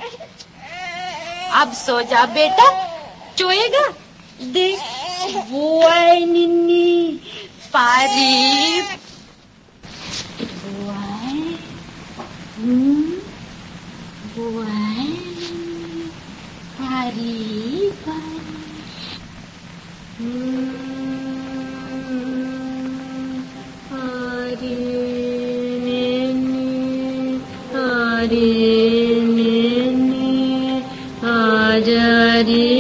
अब सो जा बेटा, चोएगा। देख वो आए निन्नी, पारी वो आए, वो आए पारी पारी, पारी निन्नी, पारी निन्नी, आजा रे